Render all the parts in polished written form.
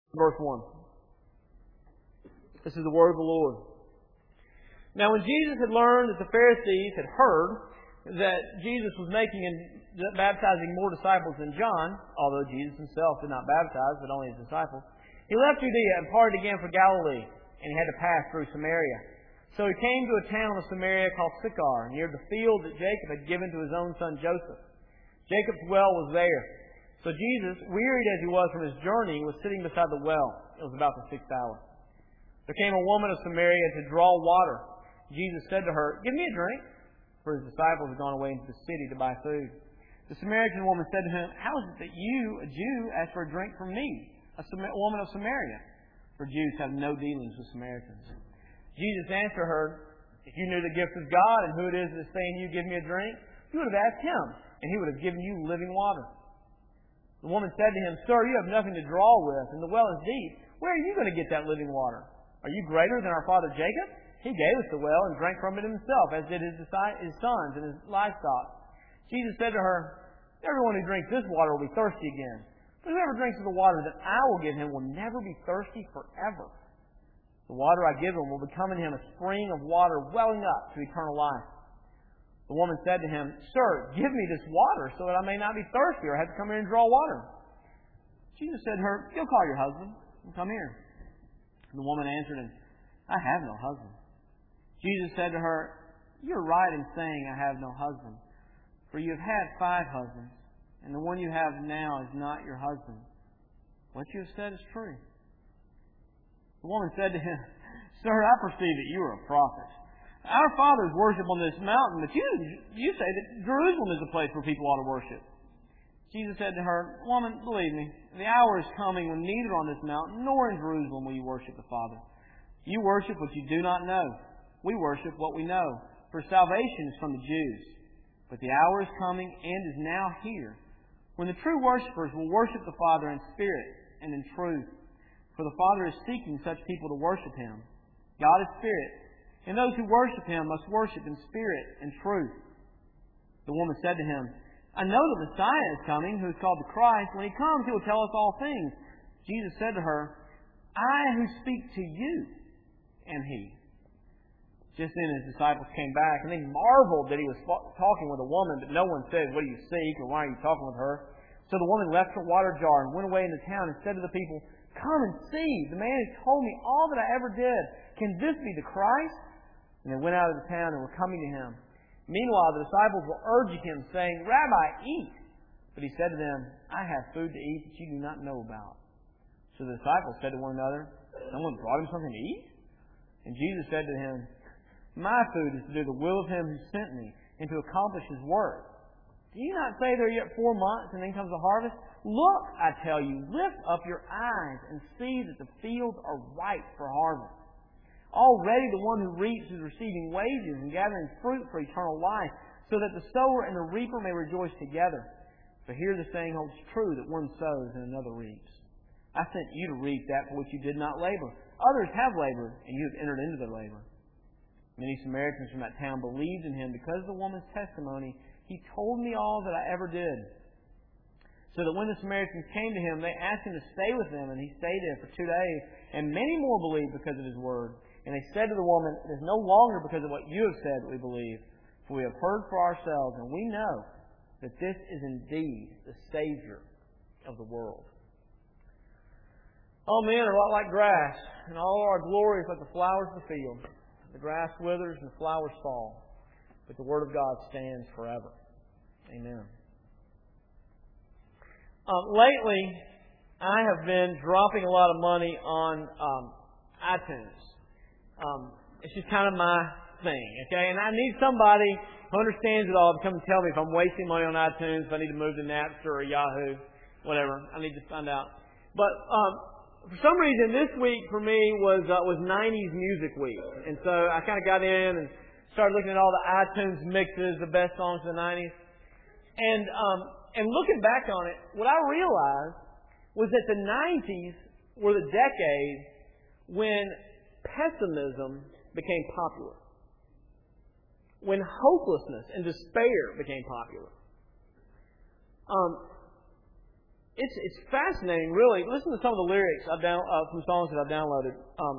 Verse 1. This is the word of the Lord. Now when Jesus had learned that the Pharisees had heard that Jesus was making and baptizing more disciples than John, although Jesus himself did not baptize, but only his disciples, he left Judea and departed again for Galilee, and he had to pass through Samaria. So he came to a town of Samaria called Sychar, near the field that Jacob had given to his own son Joseph. Jacob's well was there. So Jesus, wearied as he was from his journey, was sitting beside the well. It was about the 6th hour. There came a woman of Samaria to draw water. Jesus said to her, "Give me a drink," for his disciples had gone away into the city to buy food. The Samaritan woman said to him, "How is it that you, a Jew, ask for a drink from me, a woman of Samaria?" For Jews have no dealings with Samaritans. Jesus answered her, "If you knew the gift of God and who it is that's saying you give me a drink, you would have asked him, and he would have given you living water." The woman said to him, "Sir, you have nothing to draw with, and the well is deep. Where are you going to get that living water? Are you greater than our father Jacob? He gave us the well and drank from it himself, as did his sons and his livestock." Jesus said to her, "Everyone who drinks this water will be thirsty again. But whoever drinks of the water that I will give him will never be thirsty forever. The water I give him will become in him a spring of water welling up to eternal life." The woman said to him, "Sir, give me this water so that I may not be thirsty or have to come here and draw water." Jesus said to her, "Go call your husband and come here." The woman answered him, "I have no husband." Jesus said to her, "You're right in saying, 'I have no husband,' for you have had 5 husbands, and the one you have now is not your husband. What you have said is true." The woman said to him, "Sir, I perceive that you are a prophet. Our fathers worship on this mountain, but you say that Jerusalem is the place where people ought to worship." Jesus said to her, "Woman, believe me, the hour is coming when neither on this mountain nor in Jerusalem will you worship the Father. You worship what you do not know. We worship what we know, for salvation is from the Jews. But the hour is coming and is now here, when the true worshippers will worship the Father in spirit and in truth. For the Father is seeking such people to worship Him. God is spirit, and those who worship Him must worship in spirit and truth." The woman said to Him, "I know the Messiah is coming, who is called the Christ. When He comes, He will tell us all things." Jesus said to her, "I who speak to you am He." Just then his disciples came back, and they marveled that he was talking with a woman, but no one said, "What do you seek?" or "Why are you talking with her?" So the woman left her water jar and went away into town and said to the people, "Come and see, the man who told me all that I ever did. Can this be the Christ?" And they went out of the town and were coming to him. Meanwhile, the disciples were urging him, saying, "Rabbi, eat." But he said to them, "I have food to eat that you do not know about." So the disciples said to one another, "Someone brought him something to eat?" And Jesus said to him, "My food is to do the will of Him who sent me and to accomplish His work. Do you not say there are yet 4 months and then comes the harvest? Look, I tell you, lift up your eyes and see that the fields are ripe for harvest. Already the one who reaps is receiving wages and gathering fruit for eternal life, so that the sower and the reaper may rejoice together. For here the saying holds true that one sows and another reaps. I sent you to reap that for which you did not labor. Others have labored, and you have entered into their labor." Many Samaritans from that town believed in Him because of the woman's testimony. "He told me all that I ever did." So that when the Samaritans came to Him, they asked Him to stay with them, and He stayed there for 2 days. And many more believed because of His word. And they said to the woman, "It is no longer because of what you have said that we believe, for we have heard for ourselves, and we know that this is indeed the Savior of the world." All men are a lot like grass, and all our glory is like the flowers of the field. The grass withers and the flowers fall, but the Word of God stands forever. Amen. Lately, I have been dropping a lot of money on iTunes. It's just kind of my thing, okay? And I need somebody who understands it all to come and tell me if I'm wasting money on iTunes, if I need to move to Napster or Yahoo, whatever. I need to find out. But for some reason, this week for me was 90s Music Week. And so I kind of got in and started looking at all the iTunes mixes, the best songs of the 90s. And looking back on it, what I realized was that the 90s were the decade when pessimism became popular. When hopelessness and despair became popular. it's fascinating, really. Listen to some of the lyrics from songs that I've downloaded.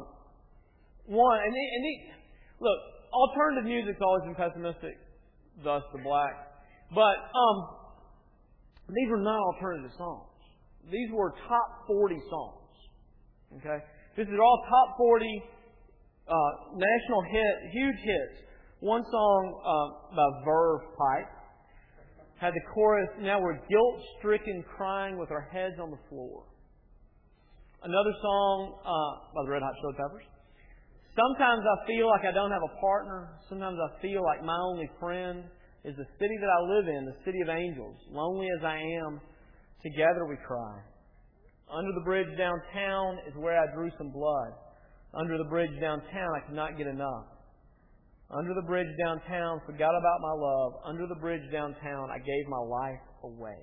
Look, alternative music's always been pessimistic, thus the black. But these were not alternative songs. These were top 40 songs. Okay, these are all top 40 national huge hits. One song by Verve Pipe had the chorus, "Now we're guilt-stricken, crying with our heads on the floor." Another song by the Red Hot Chili Peppers. "Sometimes I feel like I don't have a partner. Sometimes I feel like my only friend is the city that I live in, the city of angels. Lonely as I am, together we cry. Under the bridge downtown is where I drew some blood. Under the bridge downtown I could not get enough. Under the bridge downtown, forgot about my love. Under the bridge downtown, I gave my life away."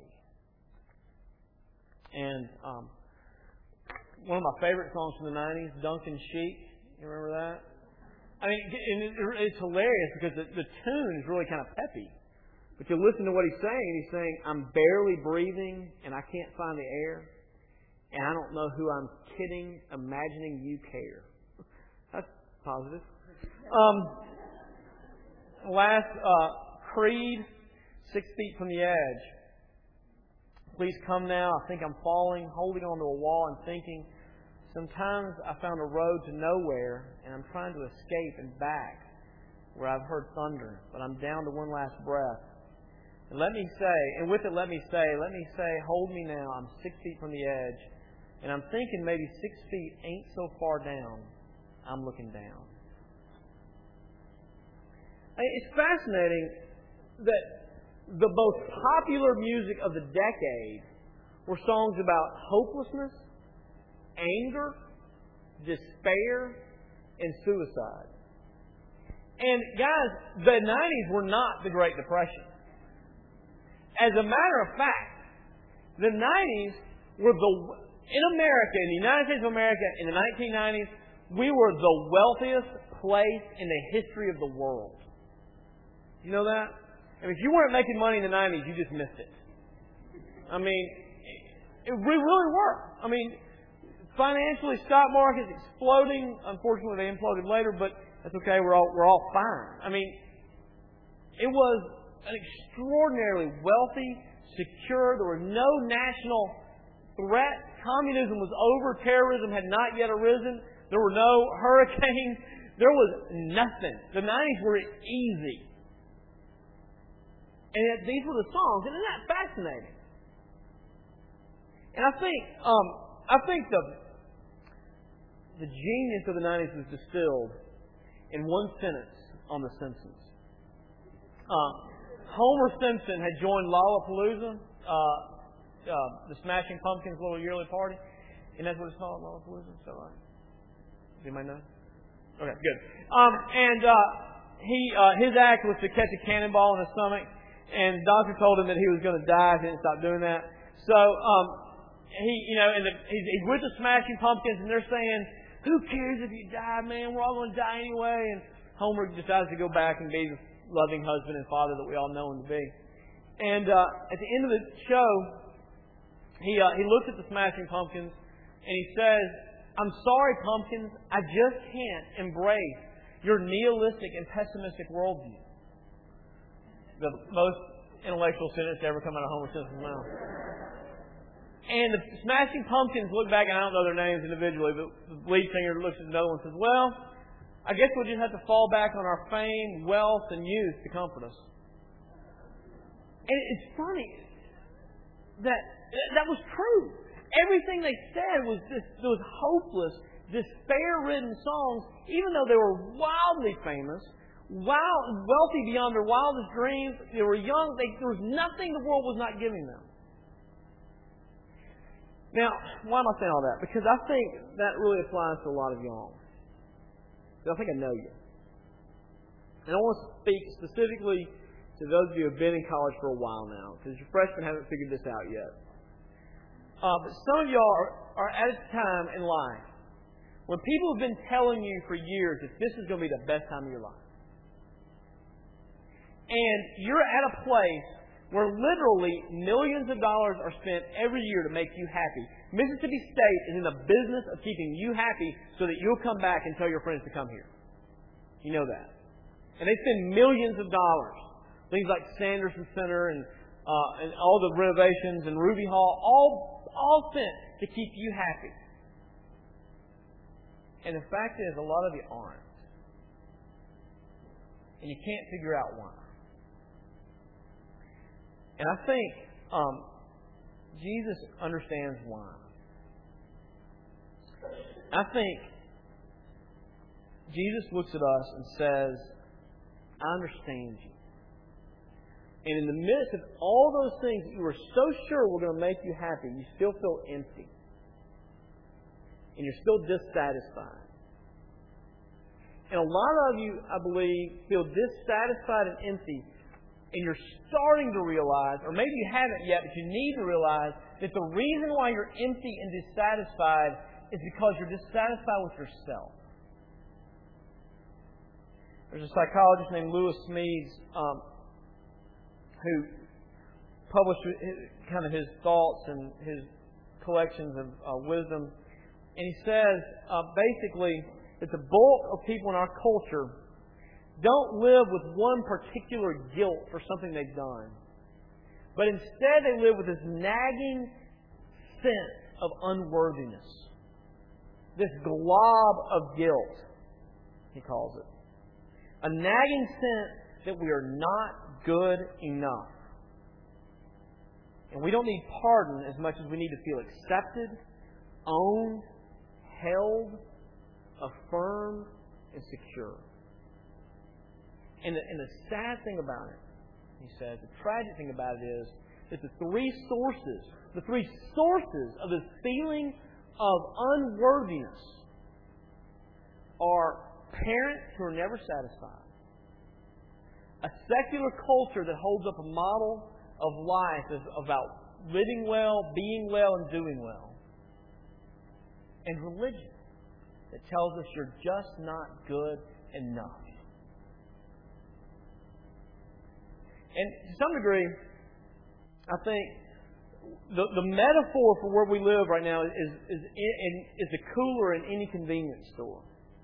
And one of my favorite songs from the 90s, Duncan Sheik. You remember that? I mean, it's hilarious because the tune is really kind of peppy. But you listen to what he's saying, "I'm barely breathing and I can't find the air. And I don't know who I'm kidding, imagining you care." That's positive. Last, Creed, 6 Feet from the Edge. "Please come now, I think I'm falling, holding onto a wall and thinking, sometimes I found a road to nowhere and I'm trying to escape and back where I've heard thunder, but I'm down to one last breath. And let me say, hold me now, I'm 6 feet from the edge, and I'm thinking maybe 6 feet ain't so far down, I'm looking down." It's fascinating that the most popular music of the decade were songs about hopelessness, anger, despair, and suicide. And guys, the 90s were not the Great Depression. As a matter of fact, the 90s were in America, in the United States of America, in the 1990s, we were the wealthiest place in the history of the world. You know that? I mean, if you weren't making money in the 90s, you just missed it. I mean, we really were. I mean, financially, stock market's exploding. Unfortunately, they imploded later, but that's okay. We're all fine. I mean, it was an extraordinarily wealthy, secure. There were no national threats. Communism was over. Terrorism had not yet arisen. There were no hurricanes. There was nothing. The 90s were easy. And yet these were the songs. And isn't that fascinating? And I think the genius of the 90s was distilled in one sentence on The Simpsons. Homer Simpson had joined Lollapalooza, the Smashing Pumpkins' little yearly party. And that's what it's called, Lollapalooza? Is that right? Does anybody know? Okay, good. His act was to catch a cannonball in his stomach, and the doctor told him that he was going to die if he didn't stop doing that. So he's with the Smashing Pumpkins, and they're saying, "Who cares if you die, man? We're all going to die anyway." And Homer decides to go back and be the loving husband and father that we all know him to be. And at the end of the show, he looks at the Smashing Pumpkins and he says, "I'm sorry, Pumpkins, I just can't embrace your nihilistic and pessimistic worldview." The most intellectual sentence to ever come out of Homer Simpson's mouth. And the Smashing Pumpkins look back, and I don't know their names individually, but the lead singer looks at another one and says, "Well, I guess we'll just have to fall back on our fame, wealth, and youth to comfort us." And it's funny that was true. Everything they said was those hopeless, despair-ridden songs, even though they were wildly famous, wealthy beyond their wildest dreams. They were young. There was nothing the world was not giving them. Now, why am I saying all that? Because I think that really applies to a lot of y'all. I think I know you. And I want to speak specifically to those of you who have been in college for a while now, because your freshmen haven't figured this out yet. But some of y'all are at a time in life when people have been telling you for years that this is going to be the best time of your life. And you're at a place where literally millions of dollars are spent every year to make you happy. Mississippi State is in the business of keeping you happy so that you'll come back and tell your friends to come here. You know that. And they spend millions of dollars. Things like Sanderson Center and all the renovations and Ruby Hall, all spent to keep you happy. And the fact is, a lot of you aren't. And you can't figure out why. And I think Jesus understands why. I think Jesus looks at us and says, I understand you. And in the midst of all those things that you were so sure were going to make you happy, you still feel empty. And you're still dissatisfied. And a lot of you, I believe, feel dissatisfied and empty. And you're starting to realize, or maybe you haven't yet, but you need to realize that the reason why you're empty and dissatisfied is because you're dissatisfied with yourself. There's a psychologist named Lewis Smedes who published kind of his thoughts and his collections of wisdom. And he says, basically, that the bulk of people in our culture don't live with one particular guilt for something they've done. But instead they live with this nagging sense of unworthiness. This glob of guilt, he calls it. A nagging sense that we are not good enough. And we don't need pardon as much as we need to feel accepted, owned, held, affirmed, and secure. And the sad thing about it, he says, the tragic thing about it is that the three sources of this feeling of unworthiness are parents who are never satisfied, a secular culture that holds up a model of life as about living well, being well, and doing well, and religion that tells us you're just not good enough. And to some degree, I think the metaphor for where we live right now is a cooler in any convenience store.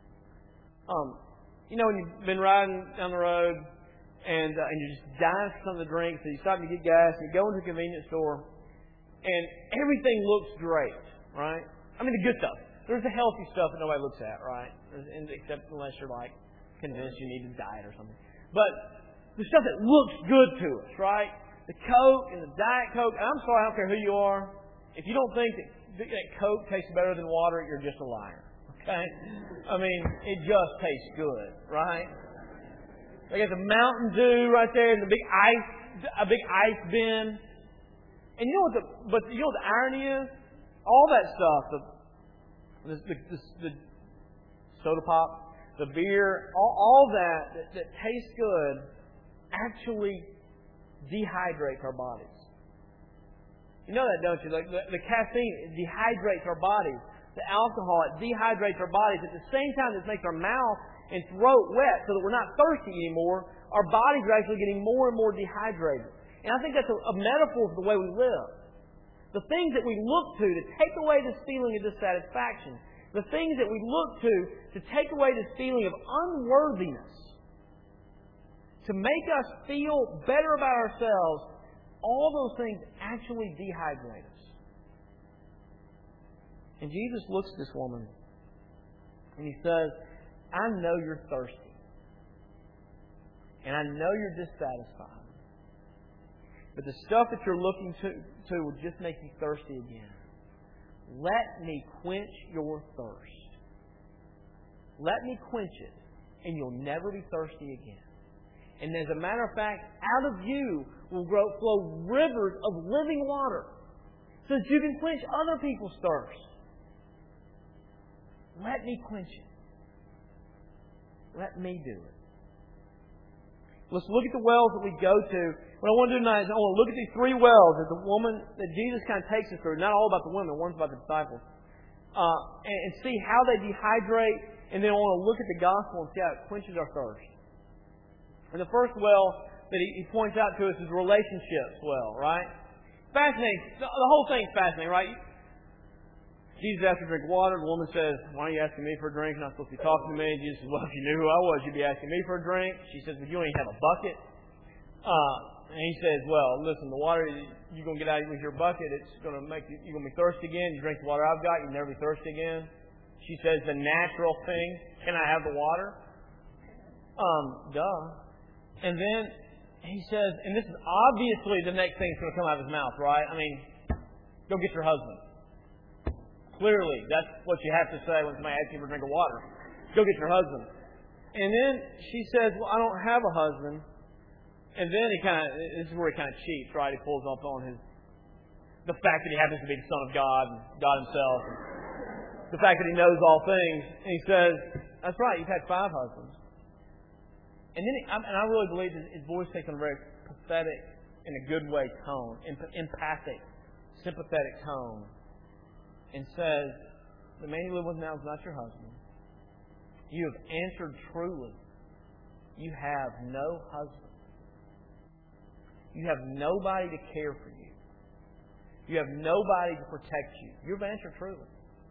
When you've been riding down the road and you're just dying for something to drink, so you stop to get gas, and you go into a convenience store, and everything looks great, right? I mean, the good stuff. There's the healthy stuff that nobody looks at, right? Except unless you're convinced you need to diet or something. But the stuff that looks good to us, right? The Coke and the Diet Coke. And I'm sorry, I don't care who you are. If you don't think that Coke tastes better than water, you're just a liar. Okay? I mean, it just tastes good, right? They got the Mountain Dew right there and a big ice bin. And you know what the irony is? All that stuff, the soda pop, the beer, all that tastes good actually dehydrates our bodies. You know that, don't you? Like the caffeine, it dehydrates our bodies. The alcohol, it dehydrates our bodies. At the same time, it makes our mouth and throat wet so that we're not thirsty anymore. Our bodies are actually getting more and more dehydrated. And I think that's a metaphor for the way we live. The things that we look to take away this feeling of dissatisfaction, the things that we look to take away this feeling of unworthiness, to make us feel better about ourselves, all those things actually dehydrate us. And Jesus looks at this woman and He says, I know you're thirsty. And I know you're dissatisfied. But the stuff that you're looking to will just make you thirsty again. Let me quench your thirst. Let me quench it, and you'll never be thirsty again. And as a matter of fact, out of you will flow rivers of living water so that you can quench other people's thirst. Let me quench it. Let me do it. Let's look at the wells that we go to. What I want to do tonight is I want to look at these three wells that the woman, that Jesus kind of takes us through. Not all about the women, one's about the disciples. And see how they dehydrate. And then I want to look at the gospel and see how it quenches our thirst. And the first well that he points out to us is relationships well, right? Fascinating. The whole thing's fascinating, right? Jesus asked her to drink water. The woman says, "Why are you asking me for a drink? You're not supposed to be talking to me." Jesus says, "Well, if you knew who I was, you'd be asking me for a drink." She says, "But you don't even have a bucket." And he says, "Well, listen, the water you're going to get out with your bucket, it's going to make you're going to be thirsty again. You drink the water I've got, you'll never be thirsty again." She says, "The natural thing, can I have the water?" Duh. And then he says, and this is obviously the next thing that's going to come out of his mouth, right? I mean, go get your husband. Clearly, that's what you have to say when somebody asks you for a drink of water. Go get your husband. And then she says, "Well, I don't have a husband." And then this is where he kind of cheats, right? He pulls up on the fact that he happens to be the Son of God and God Himself. And the fact that He knows all things. And he says, "That's right, you've had 5 husbands." And then, and I really believe his voice takes on a very pathetic, in a good way, tone, empathic, sympathetic tone, and says, "The man you live with now is not your husband. You have answered truly. You have no husband. You have nobody to care for you. You have nobody to protect you. You've answered truly."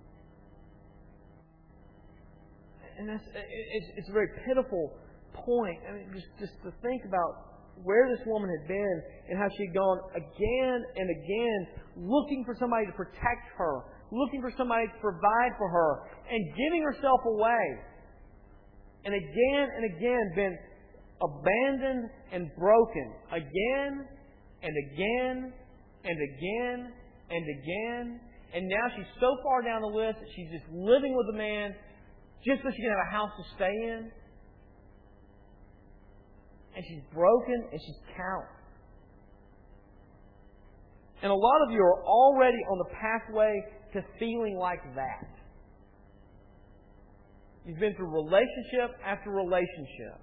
And it's a very pitiful point. I mean, just to think about where this woman had been and how she had gone again and again looking for somebody to protect her, looking for somebody to provide for her, and giving herself away. And again been abandoned and broken again and again and again and again. And now she's so far down the list that she's just living with a man just so she can have a house to stay in. And she's broken and she's cowed. And a lot of you are already on the pathway to feeling like that. You've been through relationship after relationship.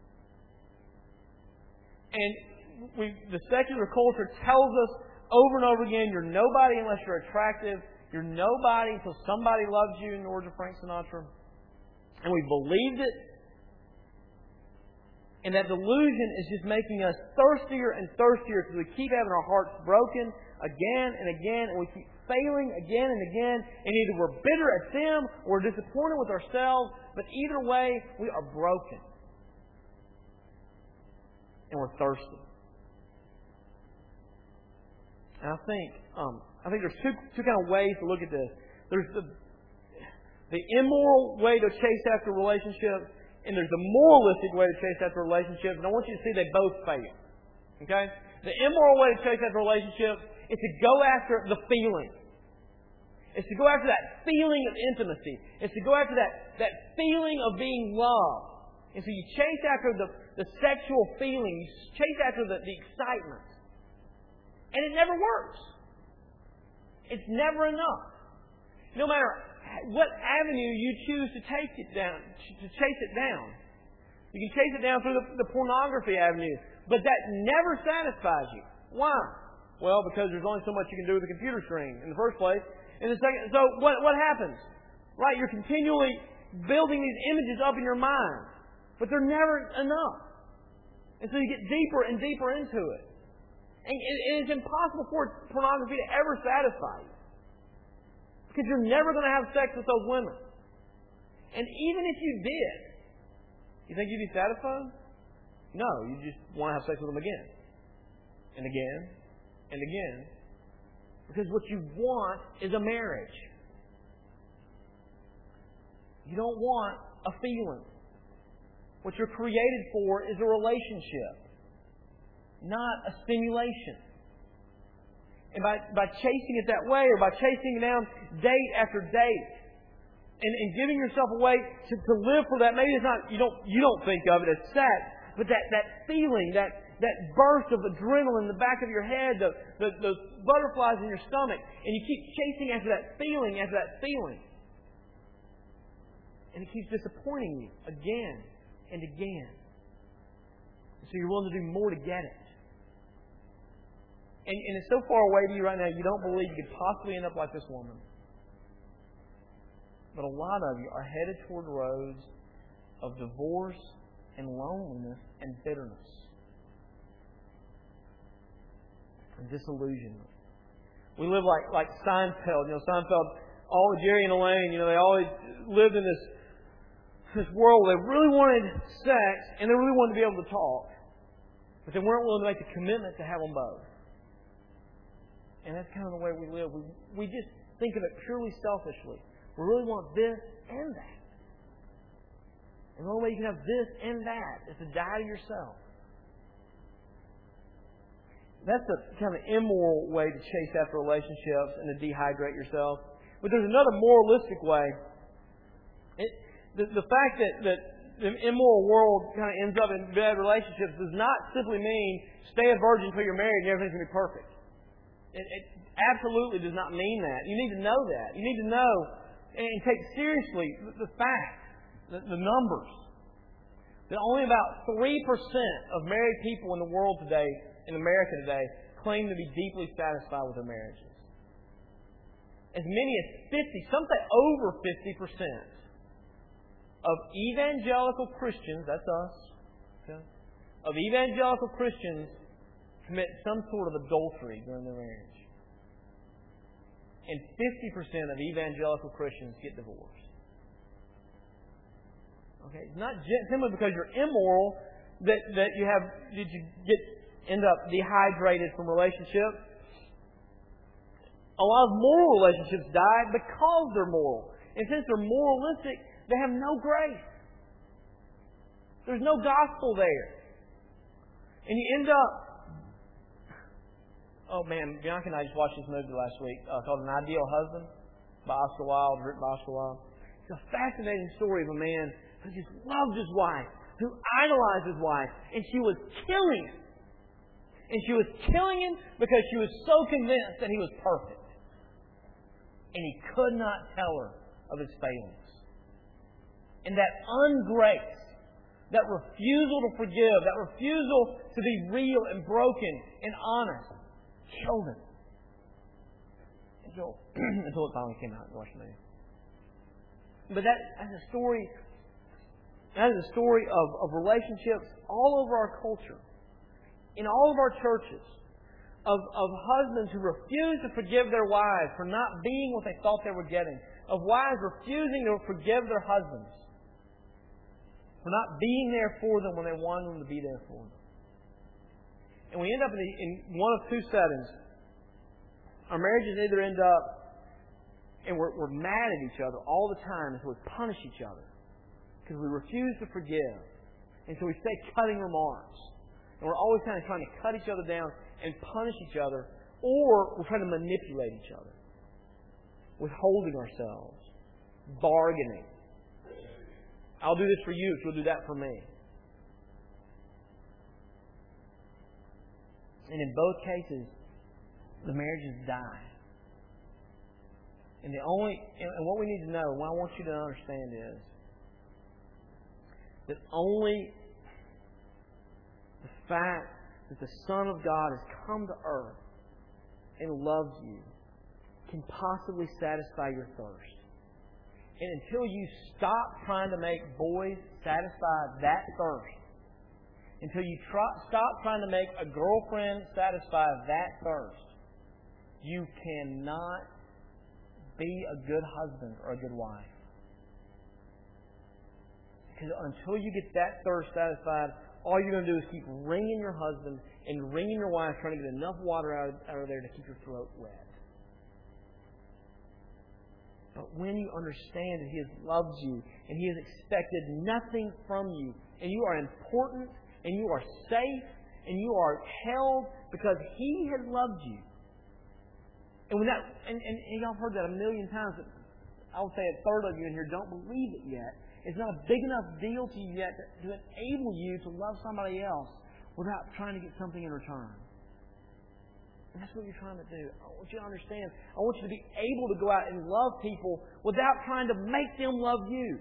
And the secular culture tells us over and over again, you're nobody unless you're attractive. You're nobody until somebody loves you, in the words of Frank Sinatra. And we believed it. And that delusion is just making us thirstier and thirstier because we keep having our hearts broken again and again, and we keep failing again and again. And either we're bitter at them or we're disappointed with ourselves, but either way, we are broken. And we're thirsty. And I think there's two kind of ways to look at this. There's the immoral way to chase after relationships, and there's the moralistic way to chase after relationships. And I want you to see they both fail. Okay? The immoral way to chase after relationships is to go after the feeling. It's to go after that feeling of intimacy. It's to go after that feeling of being loved. And so you chase after the sexual feeling. You chase after the excitement. And it never works. It's never enough. No matter what avenue you choose to take it down, to chase it down. You can chase it down through the pornography avenue, but that never satisfies you. Why? Well, because there's only so much you can do with a computer screen in the first place. In the second, so what happens? Right, you're continually building these images up in your mind, but they're never enough. And so you get deeper and deeper into it. And it is impossible for pornography to ever satisfy you. Because you're never going to have sex with those women. And even if you did, you think you'd be satisfied? No, you just want to have sex with them again. And again. And again. Because what you want is a marriage. You don't want a feeling. What you're created for is a relationship, not a stimulation. And by chasing it that way, or by chasing it down date after date, and giving yourself away to live for that, maybe it's not, you don't think of it as sex, but that feeling, that burst of adrenaline in the back of your head, the butterflies in your stomach, and you keep chasing after that feeling, and it keeps disappointing you again and again. And so you're willing to do more to get it. And it's so far away to you right now, you don't believe you could possibly end up like this woman. But a lot of you are headed toward roads of divorce and loneliness and bitterness. and disillusionment. We live like Seinfeld. Seinfeld, Jerry and Elaine, they always lived in this world where they really wanted sex and they really wanted to be able to talk. But they weren't willing to make the commitment to have them both. And that's kind of the way we live. We just think of it purely selfishly. We really want this and that. And the only way you can have this and that is to die to yourself. That's a kind of immoral way to chase after relationships and to dehydrate yourself. But there's another moralistic way. The fact that the immoral world kind of ends up in bad relationships does not simply mean stay a virgin until you're married and everything's going to be perfect. It absolutely does not mean that. You need to know that. You need to know and take seriously the facts, the numbers. That only about 3% of married people in the world today, in America today, claim to be deeply satisfied with their marriages. As many as 50, some say over 50% of evangelical Christians, that's us, okay, of evangelical Christians commit some sort of adultery during their marriage. And 50% of evangelical Christians get divorced. Okay, it's not simply because you're immoral that you end up dehydrated from relationships. A lot of moral relationships die because they're moral. And since they're moralistic, they have no grace. There's no gospel there. And you end up... Oh man, Bianca and I just watched this movie last week called An Ideal Husband by Oscar Wilde, written by Oscar Wilde. It's a fascinating story of a man who just loved his wife, who idolized his wife, and she was killing him. And she was killing him because she was so convinced that he was perfect. And he could not tell her of his failings. And that ungrace, that refusal to forgive, that refusal to be real and broken and honest, killed him. Until it finally came out in Washington. But that's a story. That is a story of relationships all over our culture, in all of our churches, of husbands who refuse to forgive their wives for not being what they thought they were getting, of wives refusing to forgive their husbands for not being there for them when they wanted them to be there for them. And we end up in one of two settings. Our marriages either end up and we're mad at each other all the time, and so we punish each other because we refuse to forgive, and so we stay cutting remarks, and we're always kind of trying to cut each other down and punish each other, or we're trying to manipulate each other, withholding ourselves, bargaining. I'll do this for you if you'll do that for me. And in both cases, the marriages die. And what we need to know, what I want you to understand is that only the fact that the Son of God has come to earth and loves you can possibly satisfy your thirst. And until you stop trying to make boys satisfy that thirst, until you stop trying to make a girlfriend satisfy that thirst, you cannot be a good husband or a good wife. Because until you get that thirst satisfied, all you're going to do is keep wringing your husband and wringing your wife, trying to get enough water out of there to keep your throat wet. But when you understand that He has loved you and He has expected nothing from you, and you are important and you are safe and you are held because He has loved you. And when that, and y'all have heard that a million times. I would say a third of you in here don't believe it yet. It's not a big enough deal to you yet to enable you to love somebody else without trying to get something in return. And that's what you're trying to do. I want you to understand. I want you to be able to go out and love people without trying to make them love you.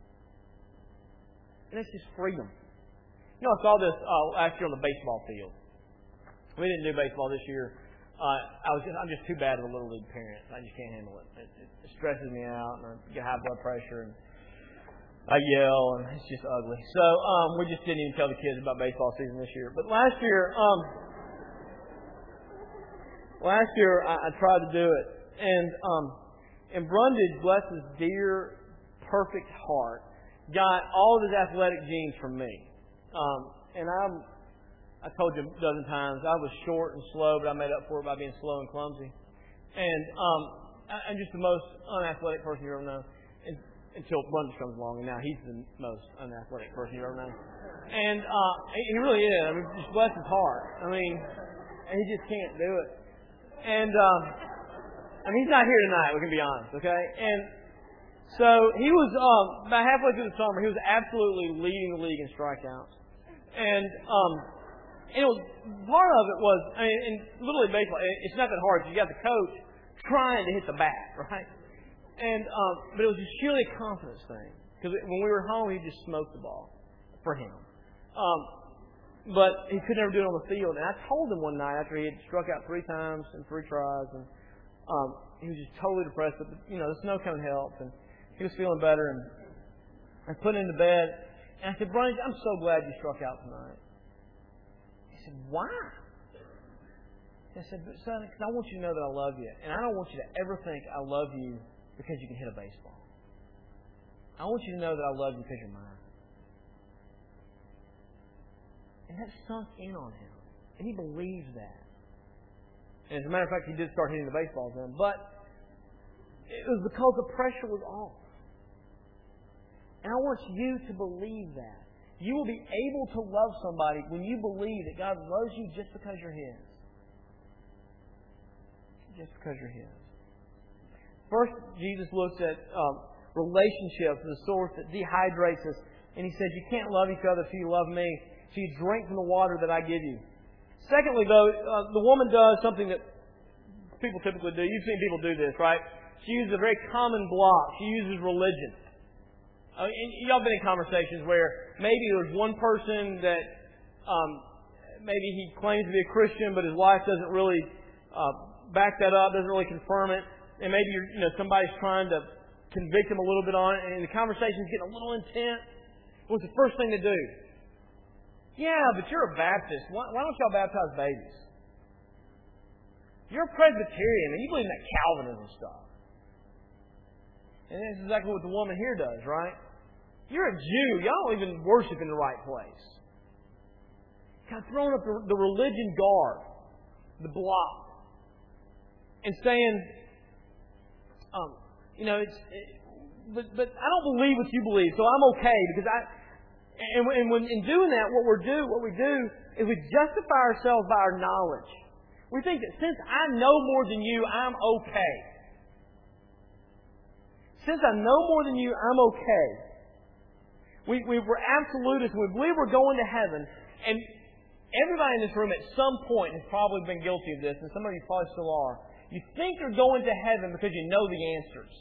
And that's just freedom. You know, I saw this last year on the baseball field. We didn't do baseball this year. I'm just too bad of a Little League parent. I just can't handle it. It stresses me out, and I get high blood pressure, and I yell, and it's just ugly. So we just didn't even tell the kids about baseball season this year. But last year, last year I tried to do it, and Brundage, bless his dear, perfect heart, got all of his athletic genes from me. And I told you a dozen times, I was short and slow, but I made up for it by being slow and clumsy. And I'm just the most unathletic person you ever know. Until Brundage comes along, and now he's the most unathletic person you ever known. And he really is. I mean, just bless his heart. I mean, he just can't do it. And I mean, he's not here tonight. We can be honest, okay? And so he was about halfway through the summer. He was absolutely leading the league in strikeouts. And part of it was, I mean, in Little League baseball, it's not that hard. You got the coach trying to hit the bat, right? And but it was just purely a confidence thing. Because when we were home, he just smoked the ball for him. But he could never do it on the field. And I told him one night after he had struck out 3 times in 3 tries, and he was just totally depressed. But the snow coming helped, and he was feeling better. And I put him to bed, and I said, "Brian, I'm so glad you struck out tonight." He said, "Why?" I said, "But son, because I want you to know that I love you, and I don't want you to ever think I love you because you can hit a baseball. I want you to know that I love you because you're mine." And that sunk in on him. And he believed that. And as a matter of fact, he did start hitting the baseballs then. But it was because the pressure was off. And I want you to believe that. You will be able to love somebody when you believe that God loves you just because you're His. Just because you're His. First, Jesus looks at relationships, the source that dehydrates us. And He says, you can't love each other if you love me. So you drink from the water that I give you. Secondly, though, the woman does something that people typically do. You've seen people do this, right? She uses a very common block. She uses religion. And y'all been in conversations where maybe there's one person that maybe he claims to be a Christian, but his life doesn't really back that up, doesn't really confirm it. And maybe somebody's trying to convict him a little bit on it, and the conversation's getting a little intense. What's the first thing to do? Yeah, but you're a Baptist. Why don't y'all baptize babies? You're a Presbyterian, and you believe in that Calvinism stuff. And that's exactly what the woman here does, right? You're a Jew. Y'all don't even worship in the right place. Kind of throwing up the religion guard, the block, and saying, but I don't believe what you believe, so I'm okay because And when in doing that, what we do is we justify ourselves by our knowledge. We think that since I know more than you, I'm okay. Since I know more than you, I'm okay. We're absolutists. We believe we're going to heaven. And everybody in this room at some point has probably been guilty of this, and some of you probably still are. You think you're going to heaven because you know the answers.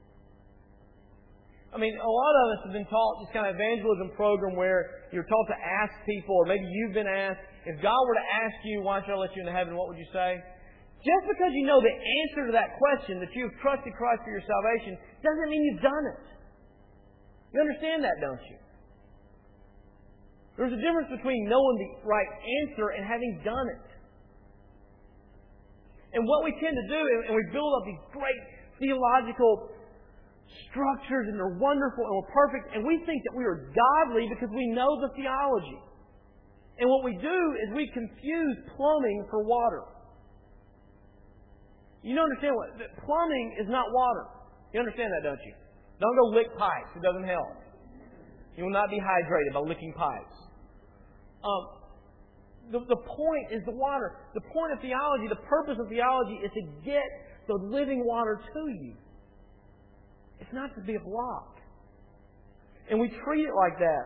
I mean, a lot of us have been taught this kind of evangelism program where you're taught to ask people, or maybe you've been asked, if God were to ask you, why should I let you into heaven, what would you say? Just because you know the answer to that question, that you've trusted Christ for your salvation, doesn't mean you've done it. You understand that, don't you? There's a difference between knowing the right answer and having done it. And what we tend to do, and we build up these great theological structures, and they're wonderful and we're perfect, and we think that we are godly because we know the theology. And what we do is we confuse plumbing for water. You understand that plumbing is not water. You understand that, don't you? Don't go lick pipes. It doesn't help. You will not be hydrated by licking pipes. The point is the water. The point of theology, the purpose of theology is to get the living water to you. It's not to be a block. And we treat it like that.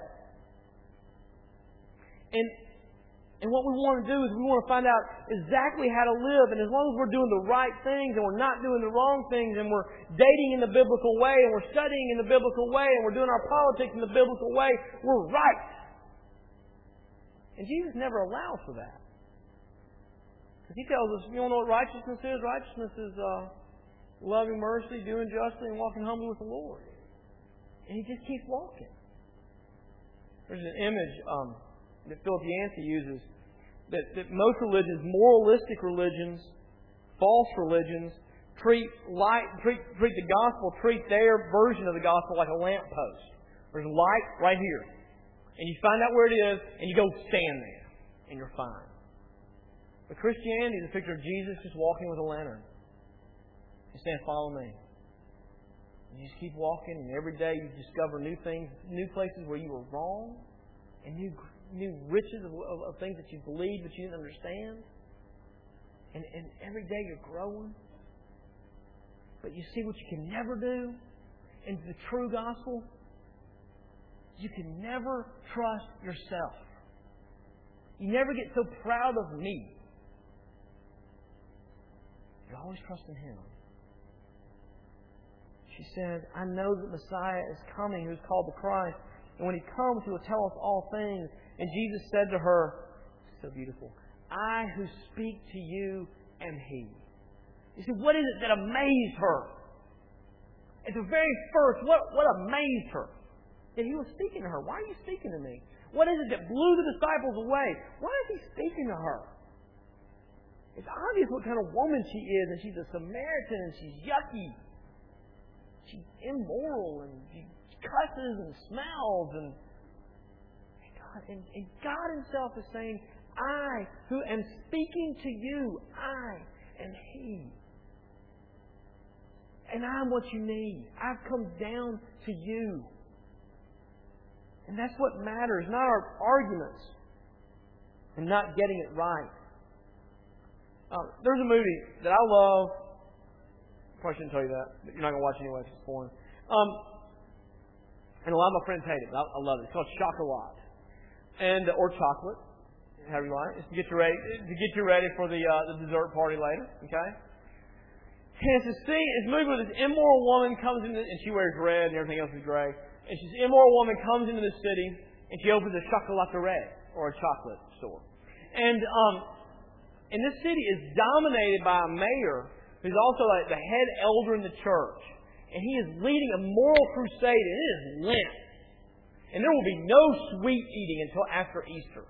And what we want to do is we want to find out exactly how to live. And as long as we're doing the right things and we're not doing the wrong things, and we're dating in the biblical way, and we're studying in the biblical way, and we're doing our politics in the biblical way, we're right. And Jesus never allows for that. Because He tells us, you know what righteousness is? Righteousness is loving mercy, doing justly, and walking humbly with the Lord. And He just keeps walking. There's an image that Philip Yancey uses that most religions, moralistic religions, false religions treat the gospel, treat their version of the gospel like a lamppost. There's light right here. And you find out where it is, and you go stand there, and you're fine. But Christianity is a picture of Jesus just walking with a lantern. He's saying, follow me. And you just keep walking, and every day you discover new things, new places where you were wrong, and new riches of things that you believed but you didn't understand. And every day you're growing. But you see what you can never do in the true gospel? You can never trust yourself. You never get so proud of me. You always trust in Him. She said, I know that Messiah is coming, who is called the Christ. And when He comes, He will tell us all things. And Jesus said to her, so beautiful, I who speak to you am He. You see, what is it that amazed her? At the very first, what amazed her? That He was speaking to her. Why are you speaking to me? What is it that blew the disciples away? Why is He speaking to her? It's obvious what kind of woman she is, and she's a Samaritan, and she's yucky. She's immoral, and she cusses and smells, and God Himself is saying, I who am speaking to you, I am He. And I'm what you need. I've come down to you. And that's what matters, not our arguments and not getting it right. There's a movie that I love. Probably shouldn't tell you that, but you're not going to watch it anyway because it's boring. And a lot of my friends hate it, but I love it. It's called Chocolat, or chocolate, however you like. It's to get you ready for the dessert party later. Okay. And it's a movie where this immoral woman comes in, and she wears red, and everything else is gray. And this immoral woman comes into this city, and she opens a chocolaterie, or a chocolate store. And this city is dominated by a mayor who's also like the head elder in the church. And he is leading a moral crusade, and it is Lent. And there will be no sweet eating until after Easter.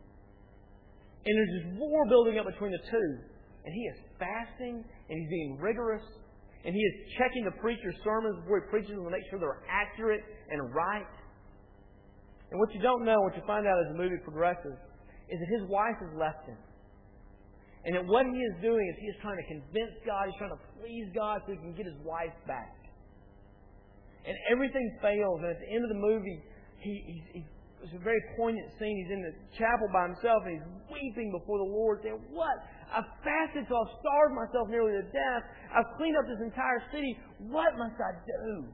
And there's this war building up between the two. And he is fasting, and he's being rigorous, and he is checking the preacher's sermons before he preaches them to make sure they're accurate and right. And what you don't know, what you find out as the movie progresses, is that his wife has left him. And that what he is doing is he is trying to convince God, he's trying to please God so he can get his wife back. And everything fails, and at the end of the movie, it's a very poignant scene. He's in the chapel by himself, and he's weeping before the Lord, saying, what? I've fasted till I've starved myself nearly to death. I've cleaned up this entire city. What must I do?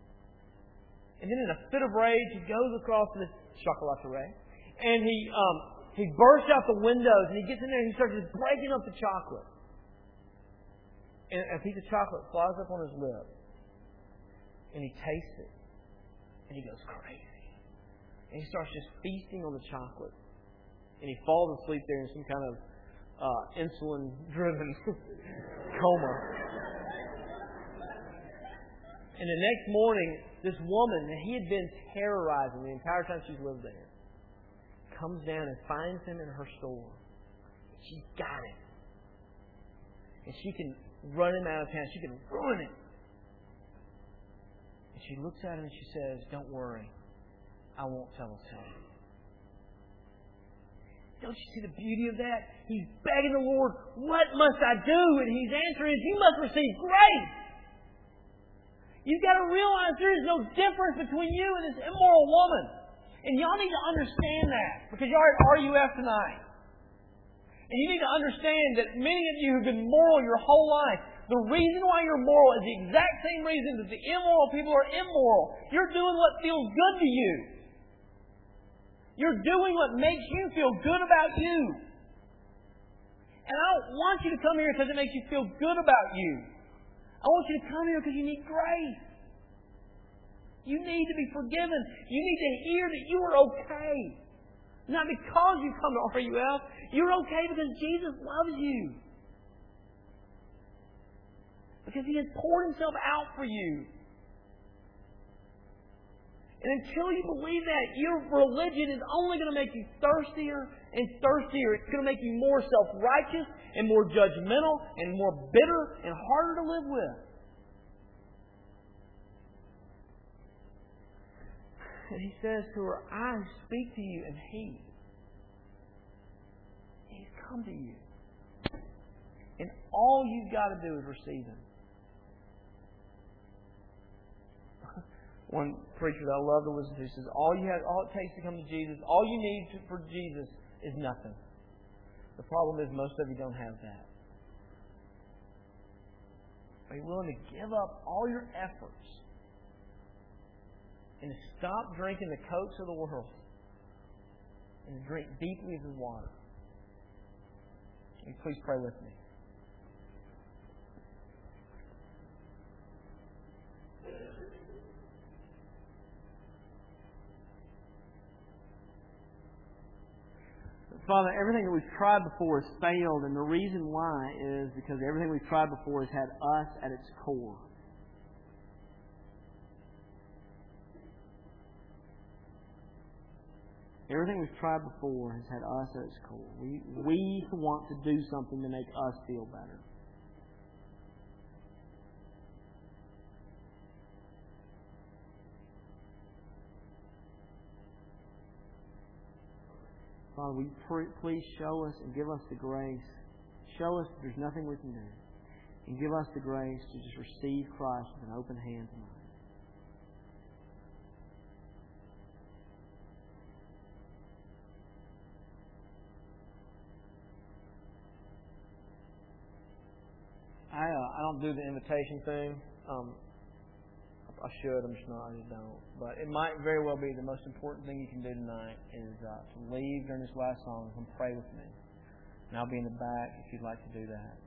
And then in a fit of rage, he goes across to this chocolaterie, and he bursts out the windows, and he gets in there, and he starts just breaking up the chocolate. And a piece of chocolate flies up on his lip, and he tastes it, and he goes crazy. And he starts just feasting on the chocolate. And he falls asleep there in some kind of insulin-driven coma. And the next morning, this woman that he had been terrorizing the entire time she's lived there comes down and finds him in her store. She's got him. And she can run him out of town. She can ruin him. And she looks at him and she says, don't worry. I won't tell a soul. Don't you see the beauty of that? He's begging the Lord, what must I do? And He's answering, you must receive grace. You've got to realize there is no difference between you and this immoral woman. And y'all need to understand that, because y'all are at RUF tonight. And you need to understand that many of you who've been moral your whole life, the reason why you're moral is the exact same reason that the immoral people are immoral. You're doing what feels good to you. You're doing what makes you feel good about you. And I don't want you to come here because it makes you feel good about you. I want you to come here because you need grace. You need to be forgiven. You need to hear that you are okay. Not because you come to RUF. You're okay because Jesus loves you. Because He has poured Himself out for you. And until you believe that, your religion is only going to make you thirstier and thirstier. It's going to make you more self-righteous and more judgmental and more bitter and harder to live with. And He says to her, I speak to you and He. He's come to you. And all you've got to do is receive Him. One preacher that I love to listen to says, all it takes to come to Jesus, all you need for Jesus is nothing. The problem is most of you don't have that. Are you willing to give up all your efforts and to stop drinking the Cokes of the world and to drink deeply of His water? Please pray with me. Father, everything that we've tried before has failed, and the reason why is because everything we've tried before has had us at its core. Everything we've tried before has had us at its core. We want to do something to make us feel better. Father, will you please show us and give us the grace. Show us that there's nothing we can do. And give us the grace to just receive Christ with an open hand tonight. I don't do the invitation thing. I should. I'm just not. I just don't. But it might very well be the most important thing you can do tonight is to leave during this last song and come pray with me. And I'll be in the back if you'd like to do that.